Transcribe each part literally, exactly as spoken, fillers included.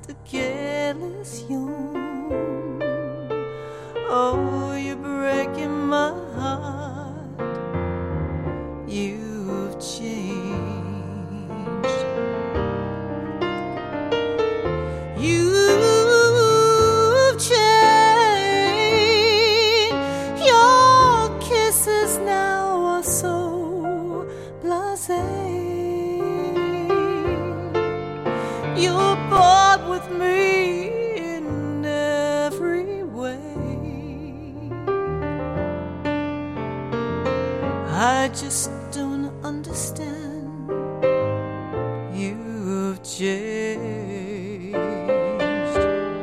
just a careless yawn. Oh, you're breaking my heart. You've changed. You've changed. Your kisses now are so blasé. You're bored with me in every way. I just don't understand. You've changed.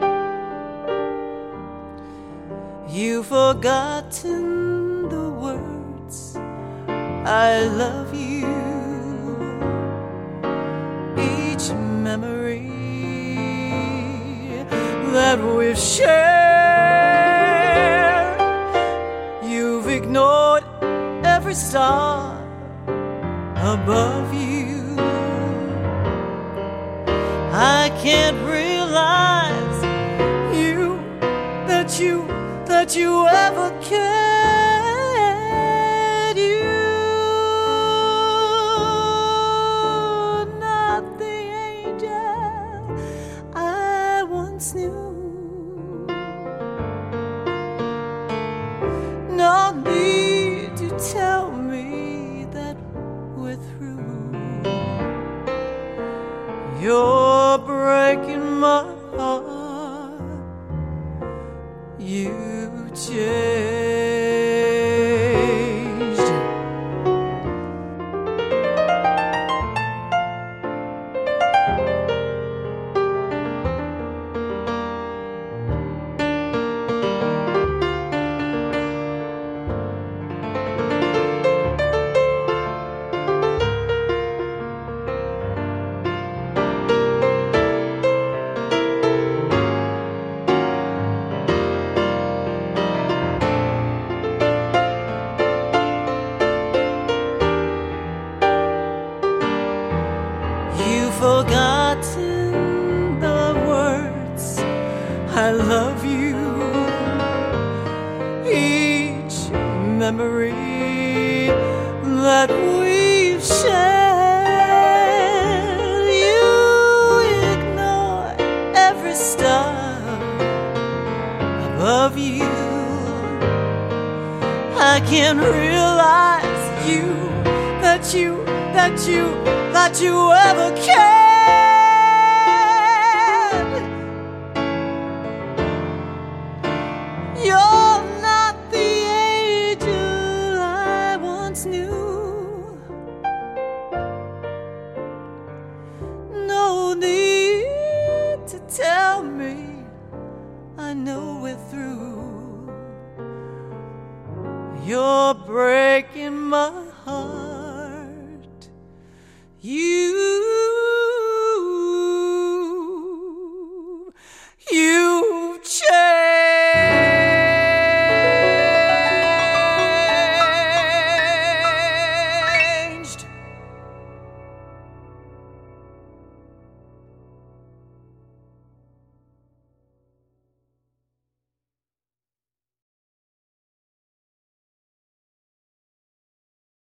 You've forgotten the words I love you. Each memory that we've shared, you've ignored every star above you. I can't realize you, that you, that you ever cared. You're not the angel I once knew. No need to tell me that we're through. You're breaking my heart. You changed. You've forgotten the words I love you. Each memory that we've shared, you ignore every star above you. I can't realize you, that you, that you, that you ever cared. You're not the angel I once knew. No need to tell me, I know we're through. You're breaking my heart. You